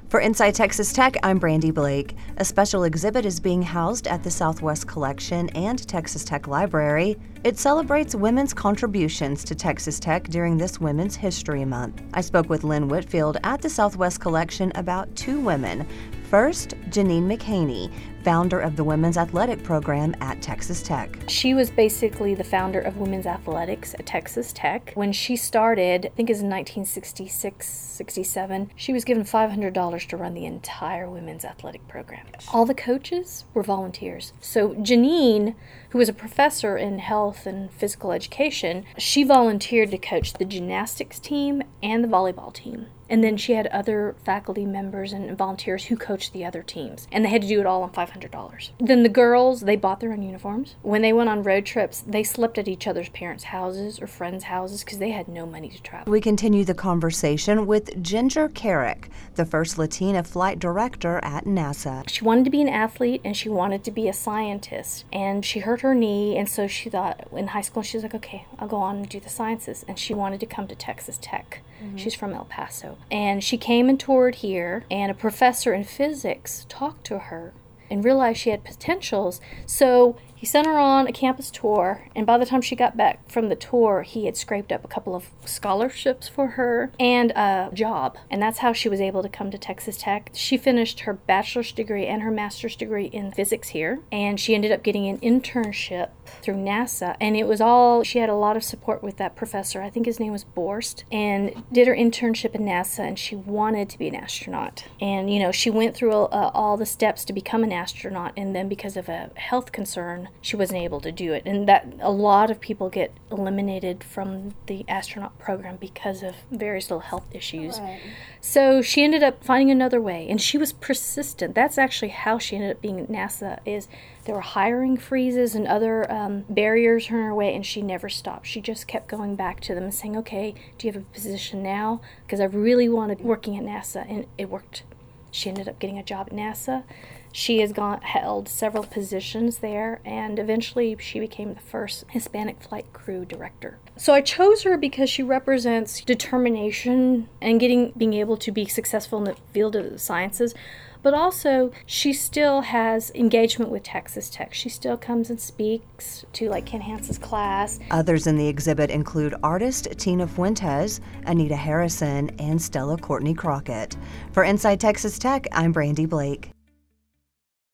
For Inside Texas Tech, I'm Brandy Blake. A special exhibit is being housed at the Southwest Collection and Texas Tech Library. It celebrates women's contributions to Texas Tech during this Women's History Month. I spoke with Lynn Whitfield at the Southwest Collection about two women. First, Janine McHaney, founder of the Women's Athletic Program at Texas Tech. She was basically the founder of women's athletics at Texas Tech. When she started, I think it was in 1966, 67, she was given $500 to run the entire women's athletic program. All the coaches were volunteers. So Janine, who was a professor in health and physical education, she volunteered to coach the gymnastics team and the volleyball team. And then she had other faculty members and volunteers who coached the other teams. And they had to do it all on $500. Then the girls, they bought their own uniforms. When they went on road trips, they slept at each other's parents' houses or friends' houses because they had no money to travel. We continue the conversation with Ginger Carrick, the first Latina flight director at NASA. She wanted to be an athlete and she wanted to be a scientist. And she hurt her knee, and so she thought in high school, she was like, okay, I'll go on and do the sciences. And she wanted to come to Texas Tech. Mm-hmm. She's from El Paso. And she came and toured here, and a professor in physics talked to her and realized she had potentials. So he sent her on a campus tour, and by the time she got back from the tour, he had scraped up a couple of scholarships for her and a job. And that's how she was able to come to Texas Tech. She finished her bachelor's degree and her master's degree in physics here, and she ended up getting an internship through NASA. And it was all, she had a lot of support with that professor. I think his name was Borst, and did her internship at NASA, and she wanted to be an astronaut. And, you know, she went through all the steps to become an astronaut, and then because of a health concern, she wasn't able to do it. And that a lot of people get eliminated from the astronaut program because of various little health issues. Right. So she ended up finding another way, and she was persistent. That's actually how she ended up being at NASA. Is there were hiring freezes and other barriers in her way, and she never stopped. She just kept going back to them and saying, okay, do you have a position now? Because I really wanted working at NASA, and it worked. She ended up getting a job at NASA. She has held several positions there, and eventually she became the first Hispanic flight crew director. So I chose her because she represents determination and being able to be successful in the field of the sciences, but also she still has engagement with Texas Tech. She still comes and speaks to like Ken Hansen's class. Others in the exhibit include artist Tina Fuentes, Anita Harrison, and Stella Courtney Crockett. For Inside Texas Tech, I'm Brandy Blake.